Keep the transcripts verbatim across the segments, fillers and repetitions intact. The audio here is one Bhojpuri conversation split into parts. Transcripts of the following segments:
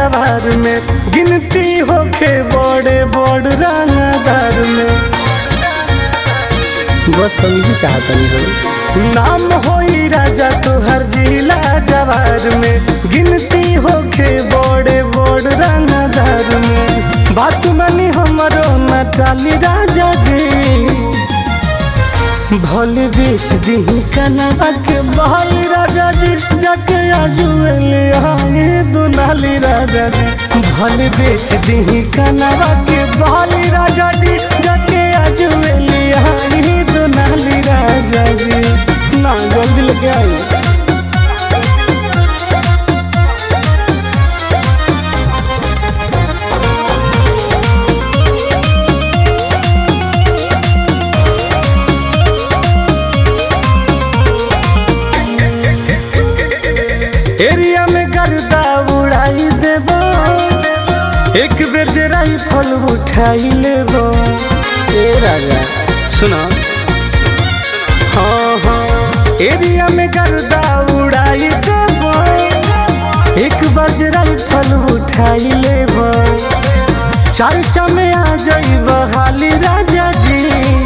जवार में गिनती होके बड़े बड़ रंगदार में बस हम ही चाहतनी हो नाम होई राजा तोहर जिला जवार में गिनती होके बड़े बड़ रंगदार में बात मानी हमरो न टाली राजा जी भले बेच दी कनवा के बहल राजा जी जाके आजुएले आए दुनाली राजा जी भले बेच दी कनवा के बहल राजा जी जाके आजुएले आए दुनाली राजा जी ना जल्दी लेके आई एरिया में गर्दा उड़ाई देबो एक बेर जे राइफल उठाई लेबो ए राजा सुनो हाँ हाँ एरिया में गर्दा उड़ाई देबो एक बार जे राइफल उठाई लेबो चर्चा में आ जाइबो हाली राजा जी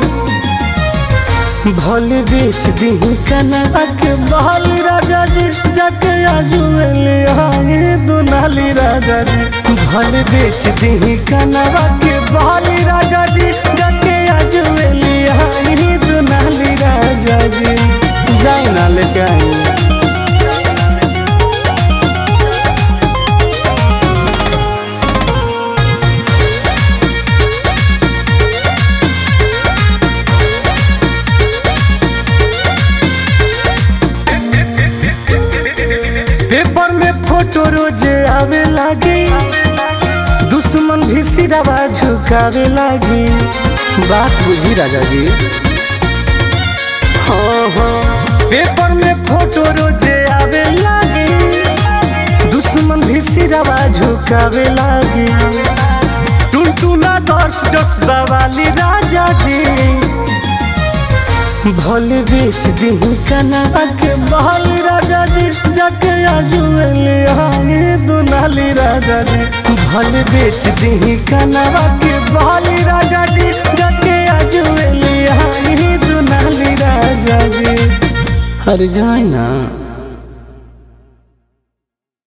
भले बेच दी कनवा के बहल राजा जी जाके आजुएले आए दुनाली राजा जी भले बेच दी कनवा के बहल राजा जी जाके आजुएले आए दुनाली राजा जी जाए ना लेके आई पेपर में फोटो रोजे आवे लागी दुश्मन भी सिरवा झुकावे लागी बात बुझी राजा जी हाँ हाँ पेपर में फोटो रोजे आवे लागी दुश्मन भी सिरवा झुकावे लागी टुनटुना दर्श जज्बा वाली राजा जी भले बेच दी कनवा के बहल राजा जी जाके आजुएले आए दुनाली राजा जी भले बेच दी कनवा के बहल राजा जी जाके आजुएले आए दुनाली राजा जी हर जाए ना।